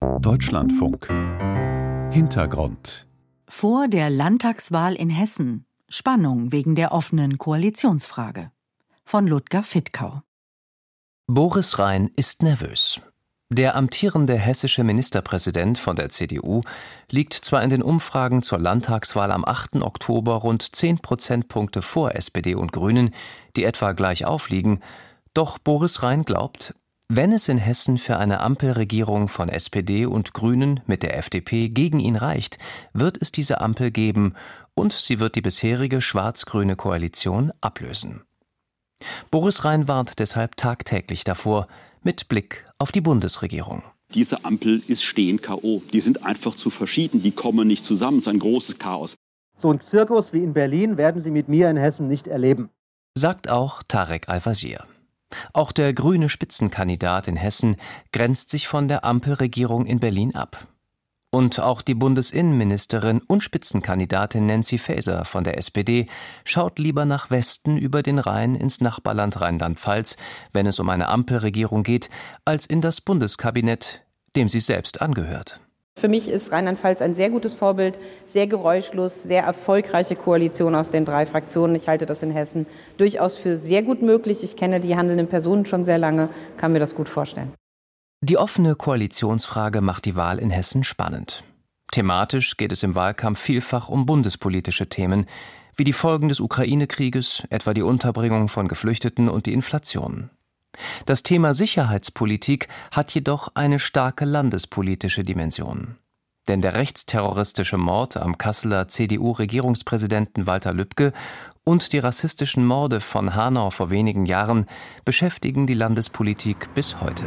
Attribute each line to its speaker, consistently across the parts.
Speaker 1: Deutschlandfunk. Hintergrund.
Speaker 2: Vor der Landtagswahl in Hessen. Spannung wegen der offenen Koalitionsfrage. Von Ludger Fittkau.
Speaker 3: Boris Rhein ist nervös. Der amtierende hessische Ministerpräsident von der CDU liegt zwar in den Umfragen zur Landtagswahl am 8. Oktober rund 10 Prozentpunkte vor SPD und Grünen, die etwa gleich aufliegen, doch Boris Rhein glaubt, wenn es in Hessen für eine Ampelregierung von SPD und Grünen mit der FDP gegen ihn reicht, wird es diese Ampel geben und sie wird die bisherige schwarz-grüne Koalition ablösen. Boris Rhein warnt deshalb tagtäglich davor, mit Blick auf die Bundesregierung.
Speaker 4: Diese Ampel ist stehend K.O. Die sind einfach zu verschieden, die kommen nicht zusammen, es ist ein großes Chaos.
Speaker 5: So einen Zirkus wie in Berlin werden Sie mit mir in Hessen nicht erleben.
Speaker 3: Sagt auch Tarek Al-Wazir. Auch der grüne Spitzenkandidat in Hessen grenzt sich von der Ampelregierung in Berlin ab. Und auch die Bundesinnenministerin und Spitzenkandidatin Nancy Faeser von der SPD schaut lieber nach Westen über den Rhein ins Nachbarland Rheinland-Pfalz, wenn es um eine Ampelregierung geht, als in das Bundeskabinett, dem sie selbst angehört.
Speaker 6: Für mich ist Rheinland-Pfalz ein sehr gutes Vorbild, sehr geräuschlos, sehr erfolgreiche Koalition aus den 3 Fraktionen. Ich halte das in Hessen durchaus für sehr gut möglich. Ich kenne die handelnden Personen schon sehr lange, kann mir das gut vorstellen.
Speaker 3: Die offene Koalitionsfrage macht die Wahl in Hessen spannend. Thematisch geht es im Wahlkampf vielfach um bundespolitische Themen, wie die Folgen des Ukraine-Krieges, etwa die Unterbringung von Geflüchteten und die Inflation. Das Thema Sicherheitspolitik hat jedoch eine starke landespolitische Dimension. Denn der rechtsterroristische Mord am Kasseler CDU-Regierungspräsidenten Walter Lübcke und die rassistischen Morde von Hanau vor wenigen Jahren beschäftigen die Landespolitik bis heute.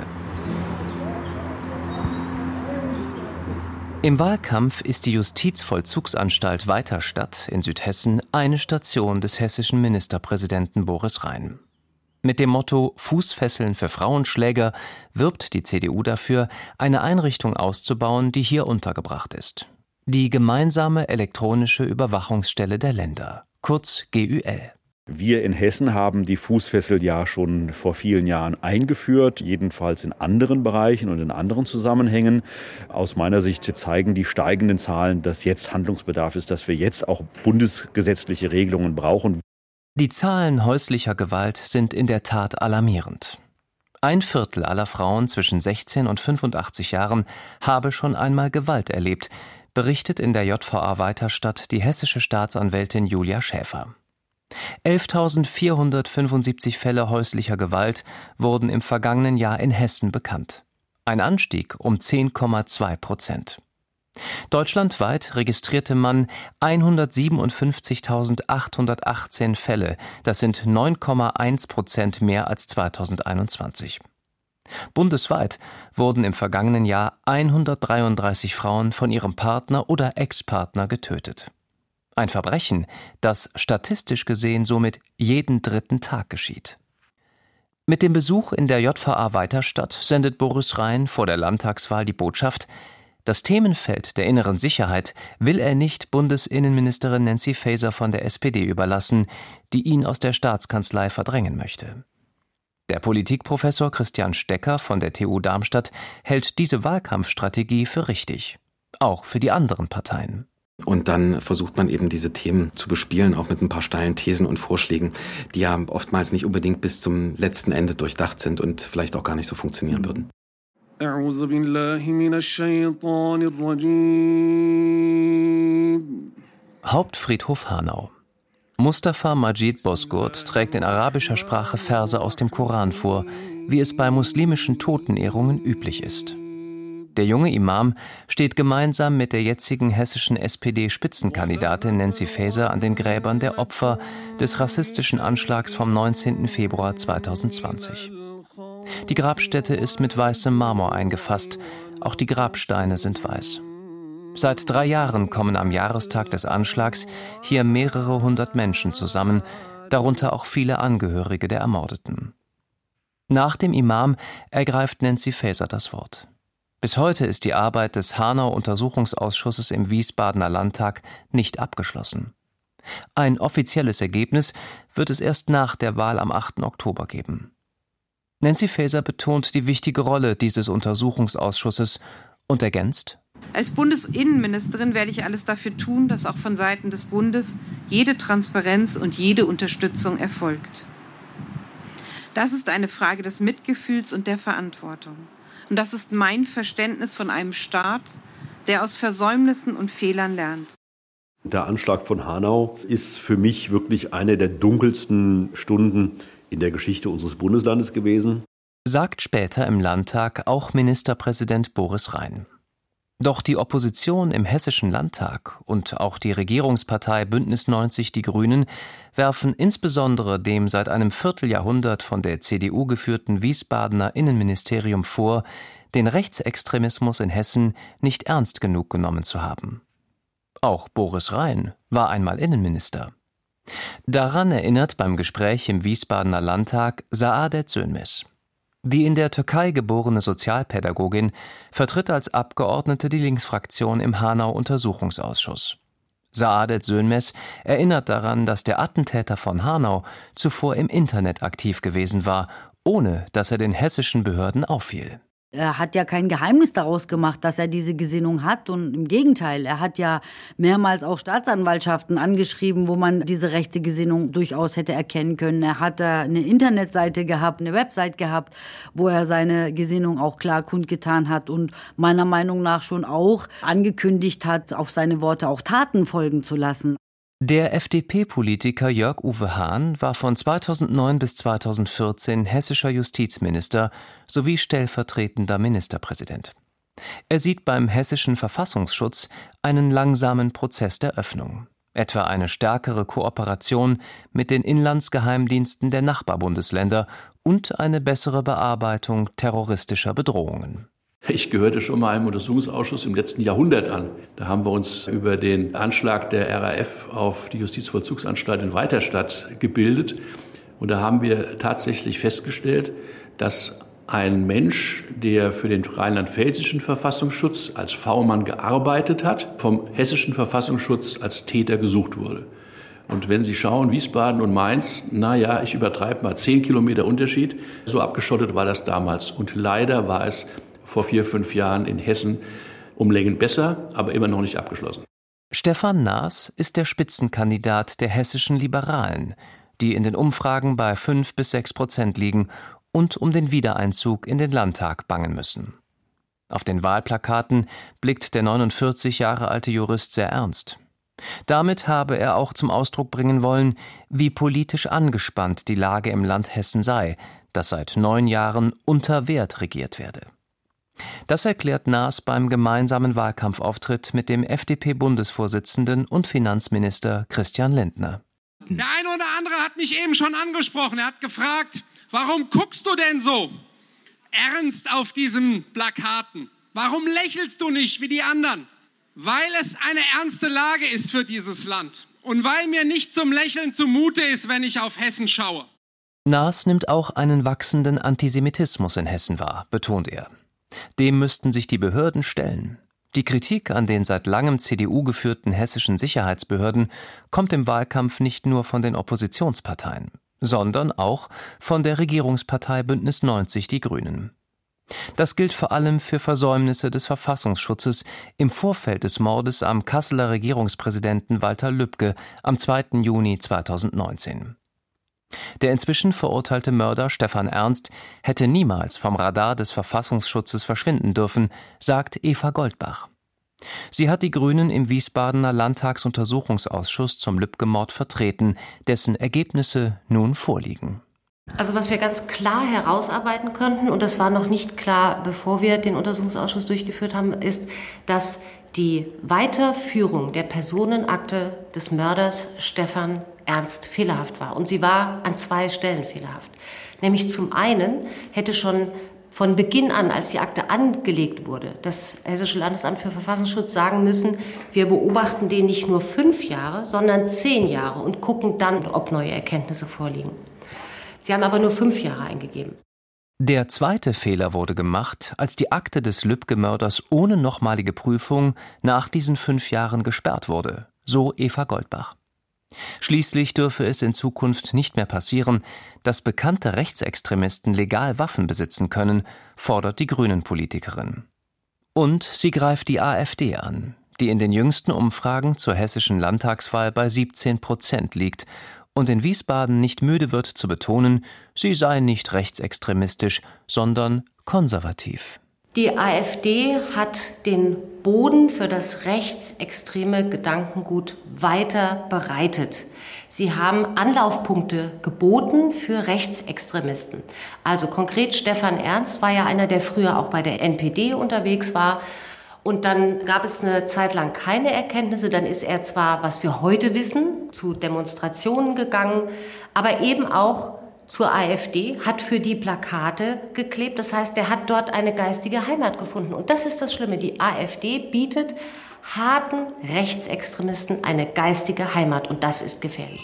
Speaker 3: Im Wahlkampf ist die Justizvollzugsanstalt Weiterstadt in Südhessen eine Station des hessischen Ministerpräsidenten Boris Rhein. Mit dem Motto »Fußfesseln für Frauenschläger« wirbt die CDU dafür, eine Einrichtung auszubauen, die hier untergebracht ist. Die Gemeinsame elektronische Überwachungsstelle der Länder, kurz GÜL.
Speaker 7: Wir in Hessen haben die Fußfessel ja schon vor vielen Jahren eingeführt, jedenfalls in anderen Bereichen und in anderen Zusammenhängen. Aus meiner Sicht zeigen die steigenden Zahlen, dass jetzt Handlungsbedarf ist, dass wir jetzt auch bundesgesetzliche Regelungen brauchen.
Speaker 3: Die Zahlen häuslicher Gewalt sind in der Tat alarmierend. 1/4 aller Frauen zwischen 16 und 85 Jahren habe schon einmal Gewalt erlebt, berichtet in der JVA Weiterstadt die hessische Staatsanwältin Julia Schäfer. 11.475 Fälle häuslicher Gewalt wurden im vergangenen Jahr in Hessen bekannt. Ein Anstieg um 10,2%. Deutschlandweit registrierte man 157.818 Fälle, das sind 9,1% mehr als 2021. Bundesweit wurden im vergangenen Jahr 133 Frauen von ihrem Partner oder Ex-Partner getötet. Ein Verbrechen, das statistisch gesehen somit jeden 3. Tag geschieht. Mit dem Besuch in der JVA Weiterstadt sendet Boris Rhein vor der Landtagswahl die Botschaft: Das Themenfeld der inneren Sicherheit will er nicht Bundesinnenministerin Nancy Faeser von der SPD überlassen, die ihn aus der Staatskanzlei verdrängen möchte. Der Politikprofessor Christian Stecker von der TU Darmstadt hält diese Wahlkampfstrategie für richtig, auch für die anderen Parteien.
Speaker 8: Und dann versucht man eben diese Themen zu bespielen, auch mit ein paar steilen Thesen und Vorschlägen, die ja oftmals nicht unbedingt bis zum letzten Ende durchdacht sind und vielleicht auch gar nicht so funktionieren würden.
Speaker 3: Hauptfriedhof Hanau. Mustafa Majid Bozkurt trägt in arabischer Sprache Verse aus dem Koran vor, wie es bei muslimischen Totenehrungen üblich ist. Der junge Imam steht gemeinsam mit der jetzigen hessischen SPD-Spitzenkandidatin Nancy Faeser an den Gräbern der Opfer des rassistischen Anschlags vom 19. Februar 2020. Die Grabstätte ist mit weißem Marmor eingefasst, auch die Grabsteine sind weiß. Seit 3 Jahren kommen am Jahrestag des Anschlags hier mehrere hundert Menschen zusammen, darunter auch viele Angehörige der Ermordeten. Nach dem Imam ergreift Nancy Faeser das Wort. Bis heute ist die Arbeit des Hanau-Untersuchungsausschusses im Wiesbadener Landtag nicht abgeschlossen. Ein offizielles Ergebnis wird es erst nach der Wahl am 8. Oktober geben. Nancy Faeser betont die wichtige Rolle dieses Untersuchungsausschusses Und ergänzt:
Speaker 9: Als Bundesinnenministerin werde ich alles dafür tun, dass auch von Seiten des Bundes jede Transparenz und jede Unterstützung erfolgt. Das ist eine Frage des Mitgefühls und der Verantwortung. Und das ist mein Verständnis von einem Staat, der aus Versäumnissen und Fehlern lernt.
Speaker 10: Der Anschlag von Hanau ist für mich wirklich eine der dunkelsten Stunden in der Geschichte unseres Bundeslandes gewesen.
Speaker 3: Sagt später im Landtag auch Ministerpräsident Boris Rhein. Doch die Opposition im Hessischen Landtag und auch die Regierungspartei Bündnis 90 Die Grünen werfen insbesondere dem seit einem Vierteljahrhundert von der CDU geführten Wiesbadener Innenministerium vor, den Rechtsextremismus in Hessen nicht ernst genug genommen zu haben. Auch Boris Rhein war einmal Innenminister. Daran erinnert beim Gespräch im Wiesbadener Landtag Saadet Sönmez. Die in der Türkei geborene Sozialpädagogin vertritt als Abgeordnete die Linksfraktion im Hanau-Untersuchungsausschuss. Saadet Sönmez erinnert daran, dass der Attentäter von Hanau zuvor im Internet aktiv gewesen war, ohne dass er den hessischen Behörden auffiel.
Speaker 11: Er hat ja kein Geheimnis daraus gemacht, dass er diese Gesinnung hat. Und im Gegenteil, er hat ja mehrmals auch Staatsanwaltschaften angeschrieben, wo man diese rechte Gesinnung durchaus hätte erkennen können. Er hat eine Internetseite gehabt, eine Website gehabt, wo er seine Gesinnung auch klar kundgetan hat und meiner Meinung nach schon auch angekündigt hat, auf seine Worte auch Taten folgen zu lassen.
Speaker 3: Der FDP-Politiker Jörg-Uwe Hahn war von 2009 bis 2014 hessischer Justizminister sowie stellvertretender Ministerpräsident. Er sieht beim hessischen Verfassungsschutz einen langsamen Prozess der Öffnung, etwa eine stärkere Kooperation mit den Inlandsgeheimdiensten der Nachbarbundesländer und eine bessere Bearbeitung terroristischer Bedrohungen.
Speaker 12: Ich gehörte schon mal einem Untersuchungsausschuss im letzten Jahrhundert an. Da haben wir uns über den Anschlag der RAF auf die Justizvollzugsanstalt in Weiterstadt gebildet. Und da haben wir tatsächlich festgestellt, dass ein Mensch, der für den rheinland-pfälzischen Verfassungsschutz als V-Mann gearbeitet hat, vom hessischen Verfassungsschutz als Täter gesucht wurde. Und wenn Sie schauen, Wiesbaden und Mainz, ich übertreibe mal 10 Kilometer Unterschied. So abgeschottet war das damals. Und leider war es vor 4-5 Jahren in Hessen um Längen besser, aber immer noch nicht abgeschlossen.
Speaker 3: Stefan Naas ist der Spitzenkandidat der hessischen Liberalen, die in den Umfragen bei 5-6% liegen und um den Wiedereinzug in den Landtag bangen müssen. Auf den Wahlplakaten blickt der 49 Jahre alte Jurist sehr ernst. Damit habe er auch zum Ausdruck bringen wollen, wie politisch angespannt die Lage im Land Hessen sei, das seit 9 Jahren unter Wert regiert werde. Das erklärt Naas beim gemeinsamen Wahlkampfauftritt mit dem FDP-Bundesvorsitzenden und Finanzminister Christian Lindner.
Speaker 13: Der eine oder andere hat mich eben schon angesprochen. Er hat gefragt, warum guckst du denn so ernst auf diesen Plakaten? Warum lächelst du nicht wie die anderen? Weil es eine ernste Lage ist für dieses Land und weil mir nicht zum Lächeln zumute ist, wenn ich auf Hessen schaue.
Speaker 3: Naas nimmt auch einen wachsenden Antisemitismus in Hessen wahr, betont er. Dem müssten sich die Behörden stellen. Die Kritik an den seit langem CDU geführten hessischen Sicherheitsbehörden kommt im Wahlkampf nicht nur von den Oppositionsparteien, sondern auch von der Regierungspartei Bündnis 90 Die Grünen. Das gilt vor allem für Versäumnisse des Verfassungsschutzes im Vorfeld des Mordes am Kasseler Regierungspräsidenten Walter Lübcke am 2. Juni 2019. Der inzwischen verurteilte Mörder Stefan Ernst hätte niemals vom Radar des Verfassungsschutzes verschwinden dürfen, sagt Eva Goldbach. Sie hat die Grünen im Wiesbadener Landtagsuntersuchungsausschuss zum Lübcke-Mord vertreten, dessen Ergebnisse nun vorliegen.
Speaker 14: Also was wir ganz klar herausarbeiten könnten, und das war noch nicht klar, bevor wir den Untersuchungsausschuss durchgeführt haben, ist, dass die Weiterführung der Personenakte des Mörders Stefan Ernst fehlerhaft war. Und sie war an 2 Stellen fehlerhaft. Nämlich zum einen hätte schon von Beginn an, als die Akte angelegt wurde, das Hessische Landesamt für Verfassungsschutz sagen müssen, wir beobachten den nicht nur 5 Jahre, sondern 10 Jahre und gucken dann, ob neue Erkenntnisse vorliegen. Sie haben aber nur 5 Jahre eingegeben.
Speaker 3: Der zweite Fehler wurde gemacht, als die Akte des Lübcke-Mörders ohne nochmalige Prüfung nach diesen 5 Jahren gesperrt wurde, so Eva Goldbach. Schließlich dürfe es in Zukunft nicht mehr passieren, dass bekannte Rechtsextremisten legal Waffen besitzen können, fordert die Grünen-Politikerin. Und sie greift die AfD an, die in den jüngsten Umfragen zur hessischen Landtagswahl bei 17% liegt und in Wiesbaden nicht müde wird zu betonen, sie sei nicht rechtsextremistisch, sondern konservativ.
Speaker 14: Die AfD hat den Boden für das rechtsextreme Gedankengut weiter bereitet. Sie haben Anlaufpunkte geboten für Rechtsextremisten. Also konkret Stefan Ernst war ja einer, der früher auch bei der NPD unterwegs war. Und dann gab es eine Zeit lang keine Erkenntnisse. Dann ist er zwar, was wir heute wissen, zu Demonstrationen gegangen, aber eben auch zur AfD, hat für die Plakate geklebt. Das heißt, er hat dort eine geistige Heimat gefunden. Und das ist das Schlimme. Die AfD bietet harten Rechtsextremisten eine geistige Heimat. Und das ist gefährlich.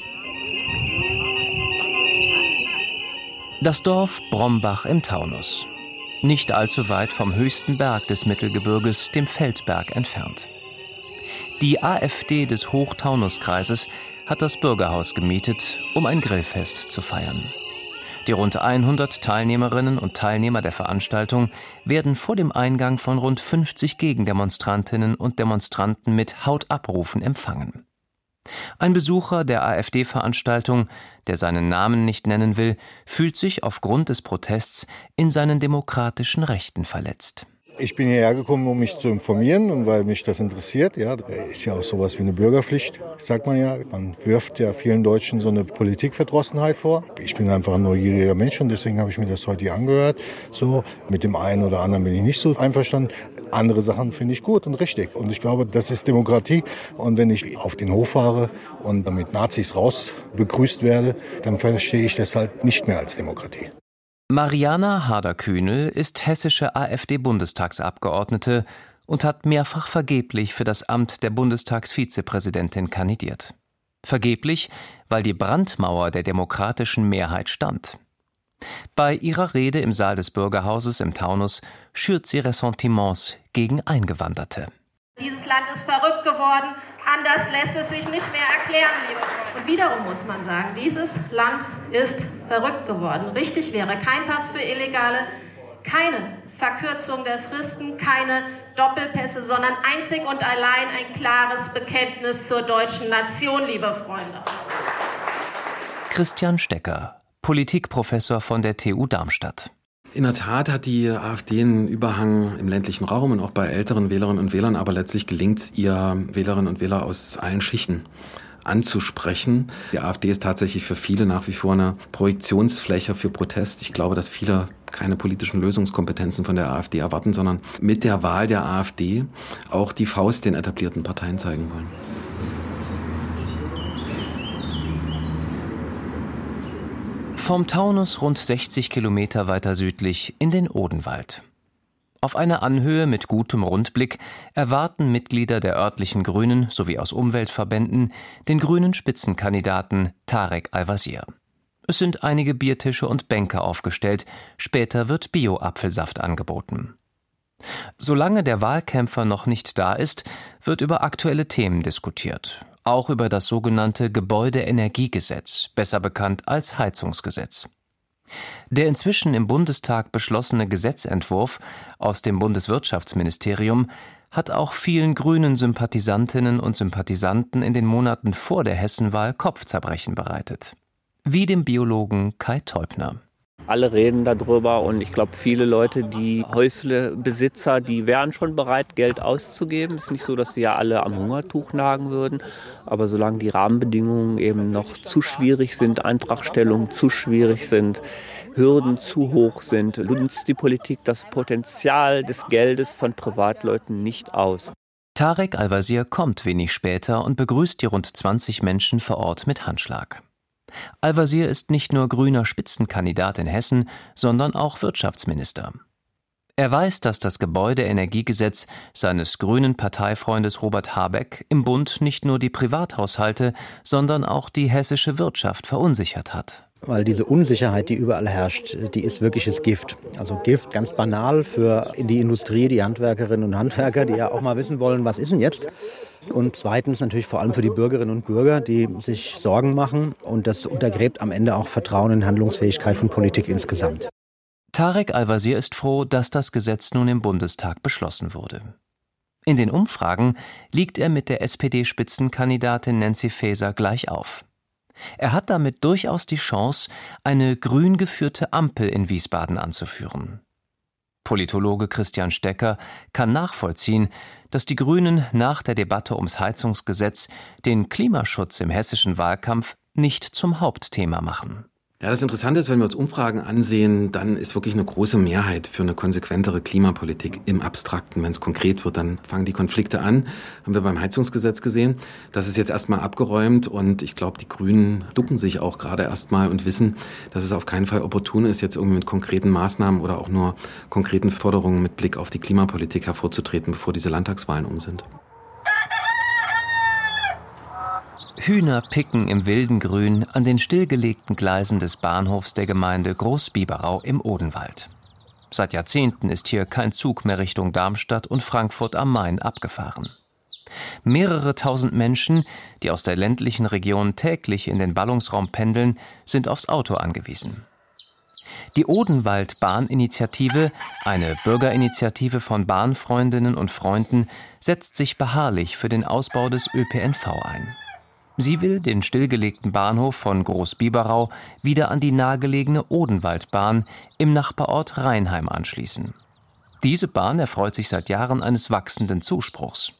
Speaker 3: Das Dorf Brombach im Taunus. Nicht allzu weit vom höchsten Berg des Mittelgebirges, dem Feldberg, entfernt. Die AfD des Hochtaunuskreises hat das Bürgerhaus gemietet, um ein Grillfest zu feiern. Die rund 100 Teilnehmerinnen und Teilnehmer der Veranstaltung werden vor dem Eingang von rund 50 Gegendemonstrantinnen und Demonstranten mit Hautabrufen empfangen. Ein Besucher der AfD-Veranstaltung, der seinen Namen nicht nennen will, fühlt sich aufgrund des Protests in seinen demokratischen Rechten verletzt.
Speaker 15: Ich bin hierher gekommen, um mich zu informieren und weil mich das interessiert. Ja, ist ja auch sowas wie eine Bürgerpflicht, sagt man ja. Man wirft ja vielen Deutschen so eine Politikverdrossenheit vor. Ich bin einfach ein neugieriger Mensch und deswegen habe ich mir das heute hier angehört. So, mit dem einen oder anderen bin ich nicht so einverstanden. Andere Sachen finde ich gut und richtig. Und ich glaube, das ist Demokratie. Und wenn ich auf den Hof fahre und mit Nazis raus begrüßt werde, dann verstehe ich das halt nicht mehr als Demokratie.
Speaker 3: Mariana Harder-Kühnel ist hessische AfD-Bundestagsabgeordnete und hat mehrfach vergeblich für das Amt der Bundestagsvizepräsidentin kandidiert. Vergeblich, weil die Brandmauer der demokratischen Mehrheit stand. Bei ihrer Rede im Saal des Bürgerhauses im Taunus schürt sie Ressentiments gegen Eingewanderte.
Speaker 16: Dieses Land ist verrückt geworden, anders lässt es sich nicht mehr erklären, liebe Freunde. Und wiederum muss man sagen, dieses Land ist verrückt geworden. Richtig wäre kein Pass für Illegale, keine Verkürzung der Fristen, keine Doppelpässe, sondern einzig und allein ein klares Bekenntnis zur deutschen Nation, liebe Freunde.
Speaker 3: Christian Stecker, Politikprofessor von der TU Darmstadt.
Speaker 8: In der Tat hat die AfD einen Überhang im ländlichen Raum und auch bei älteren Wählerinnen und Wählern, aber letztlich gelingt es ihr, Wählerinnen und Wähler aus allen Schichten anzusprechen. Die AfD ist tatsächlich für viele nach wie vor eine Projektionsfläche für Protest. Ich glaube, dass viele keine politischen Lösungskompetenzen von der AfD erwarten, sondern mit der Wahl der AfD auch die Faust den etablierten Parteien zeigen wollen.
Speaker 3: Vom Taunus rund 60 Kilometer weiter südlich in den Odenwald. Auf einer Anhöhe mit gutem Rundblick erwarten Mitglieder der örtlichen Grünen sowie aus Umweltverbänden den grünen Spitzenkandidaten Tarek Al-Wazir. Es sind einige Biertische und Bänke aufgestellt, später wird Bio-Apfelsaft angeboten. Solange der Wahlkämpfer noch nicht da ist, wird über aktuelle Themen diskutiert. Auch über das sogenannte Gebäudeenergiegesetz, besser bekannt als Heizungsgesetz. Der inzwischen im Bundestag beschlossene Gesetzentwurf aus dem Bundeswirtschaftsministerium hat auch vielen grünen Sympathisantinnen und Sympathisanten in den Monaten vor der Hessenwahl Kopfzerbrechen bereitet. Wie dem Biologen Kai Teubner.
Speaker 17: Alle reden darüber und ich glaube, viele Leute, die Häuslebesitzer, die wären schon bereit, Geld auszugeben. Es ist nicht so, dass sie ja alle am Hungertuch nagen würden, aber solange die Rahmenbedingungen eben noch zu schwierig sind, Antragstellungen zu schwierig sind, Hürden zu hoch sind, nutzt die Politik das Potenzial des Geldes von Privatleuten nicht aus.
Speaker 3: Tarek Al-Wazir kommt wenig später und begrüßt die rund 20 Menschen vor Ort mit Handschlag. Al-Wazir ist nicht nur grüner Spitzenkandidat in Hessen, sondern auch Wirtschaftsminister. Er weiß, dass das Gebäudeenergiegesetz seines grünen Parteifreundes Robert Habeck im Bund nicht nur die Privathaushalte, sondern auch die hessische Wirtschaft verunsichert hat.
Speaker 18: Weil diese Unsicherheit, die überall herrscht, die ist wirkliches Gift. Also Gift ganz banal für die Industrie, die Handwerkerinnen und Handwerker, die ja auch mal wissen wollen, was ist denn jetzt? Und zweitens natürlich vor allem für die Bürgerinnen und Bürger, die sich Sorgen machen. Und das untergräbt am Ende auch Vertrauen in Handlungsfähigkeit von Politik insgesamt.
Speaker 3: Tarek Al-Wazir ist froh, dass das Gesetz nun im Bundestag beschlossen wurde. In den Umfragen liegt er mit der SPD-Spitzenkandidatin Nancy Faeser gleich auf. Er hat damit durchaus die Chance, eine grün geführte Ampel in Wiesbaden anzuführen. Politologe Christian Stecker kann nachvollziehen, dass die Grünen nach der Debatte ums Heizungsgesetz den Klimaschutz im hessischen Wahlkampf nicht zum Hauptthema machen.
Speaker 8: Ja, das Interessante ist, wenn wir uns Umfragen ansehen, dann ist wirklich eine große Mehrheit für eine konsequentere Klimapolitik im Abstrakten. Wenn es konkret wird, dann fangen die Konflikte an. Haben wir beim Heizungsgesetz gesehen. Das ist jetzt erstmal abgeräumt und ich glaube, die Grünen ducken sich auch gerade erstmal und wissen, dass es auf keinen Fall opportun ist, jetzt irgendwie mit konkreten Maßnahmen oder auch nur konkreten Forderungen mit Blick auf die Klimapolitik hervorzutreten, bevor diese Landtagswahlen um sind.
Speaker 3: Hühner picken im wilden Grün an den stillgelegten Gleisen des Bahnhofs der Gemeinde Groß-Biberau im Odenwald. Seit Jahrzehnten ist hier kein Zug mehr Richtung Darmstadt und Frankfurt am Main abgefahren. Mehrere tausend Menschen, die aus der ländlichen Region täglich in den Ballungsraum pendeln, sind aufs Auto angewiesen. Die Odenwald-Bahninitiative, eine Bürgerinitiative von Bahnfreundinnen und Freunden, setzt sich beharrlich für den Ausbau des ÖPNV ein. Sie will den stillgelegten Bahnhof von Groß-Biberau wieder an die nahegelegene Odenwaldbahn im Nachbarort Rheinheim anschließen. Diese Bahn erfreut sich seit Jahren eines wachsenden Zuspruchs.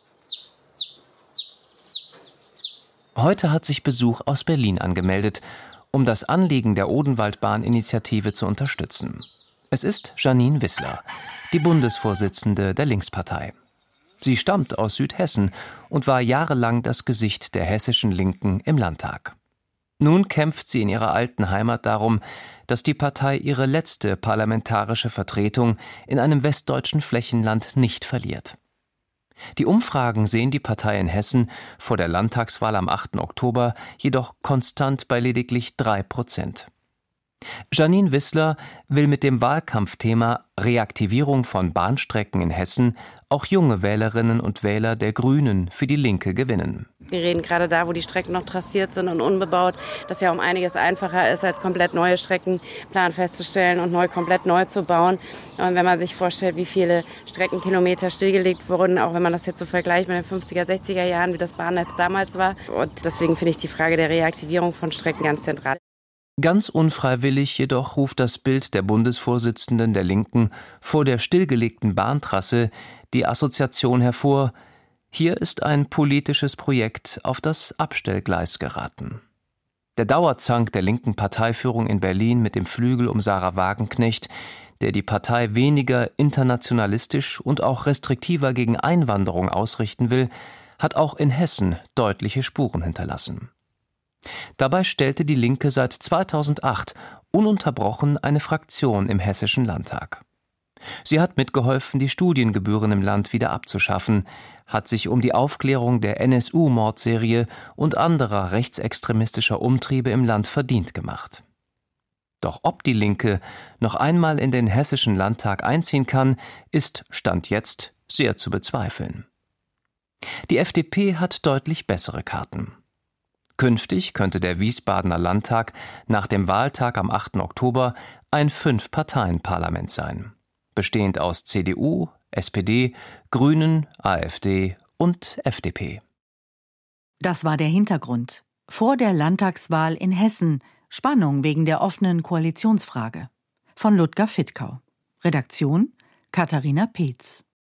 Speaker 3: Heute hat sich Besuch aus Berlin angemeldet, um das Anliegen der Odenwaldbahn-Initiative zu unterstützen. Es ist Janine Wissler, die Bundesvorsitzende der Linkspartei. Sie stammt aus Südhessen und war jahrelang das Gesicht der hessischen Linken im Landtag. Nun kämpft sie in ihrer alten Heimat darum, dass die Partei ihre letzte parlamentarische Vertretung in einem westdeutschen Flächenland nicht verliert. Die Umfragen sehen die Partei in Hessen vor der Landtagswahl am 8. Oktober jedoch konstant bei lediglich 3%. Janine Wissler will mit dem Wahlkampfthema Reaktivierung von Bahnstrecken in Hessen auch junge Wählerinnen und Wähler der Grünen für die Linke gewinnen.
Speaker 19: Wir reden gerade da, wo die Strecken noch trassiert sind und unbebaut, das ja um einiges einfacher ist, als komplett neue Streckenplan festzustellen und komplett neu zu bauen. Und wenn man sich vorstellt, wie viele Streckenkilometer stillgelegt wurden, auch wenn man das jetzt so vergleicht mit den 50er, 60er Jahren, wie das Bahnnetz damals war. Und deswegen finde ich die Frage der Reaktivierung von Strecken ganz zentral.
Speaker 3: Ganz unfreiwillig jedoch ruft das Bild der Bundesvorsitzenden der Linken vor der stillgelegten Bahntrasse die Assoziation hervor: Hier ist ein politisches Projekt auf das Abstellgleis geraten. Der Dauerzank der linken Parteiführung in Berlin mit dem Flügel um Sarah Wagenknecht, der die Partei weniger internationalistisch und auch restriktiver gegen Einwanderung ausrichten will, hat auch in Hessen deutliche Spuren hinterlassen. Dabei stellte die Linke seit 2008 ununterbrochen eine Fraktion im Hessischen Landtag. Sie hat mitgeholfen, die Studiengebühren im Land wieder abzuschaffen, hat sich um die Aufklärung der NSU-Mordserie und anderer rechtsextremistischer Umtriebe im Land verdient gemacht. Doch ob die Linke noch einmal in den Hessischen Landtag einziehen kann, ist Stand jetzt sehr zu bezweifeln. Die FDP hat deutlich bessere Karten. Künftig könnte der Wiesbadener Landtag nach dem Wahltag am 8. Oktober ein 5-Parteien-Parlament sein, bestehend aus CDU, SPD, Grünen, AfD und FDP.
Speaker 2: Das war der Hintergrund. Vor der Landtagswahl in Hessen Spannung wegen der offenen Koalitionsfrage. Von Ludger Fittkau. Redaktion Katharina Peetz.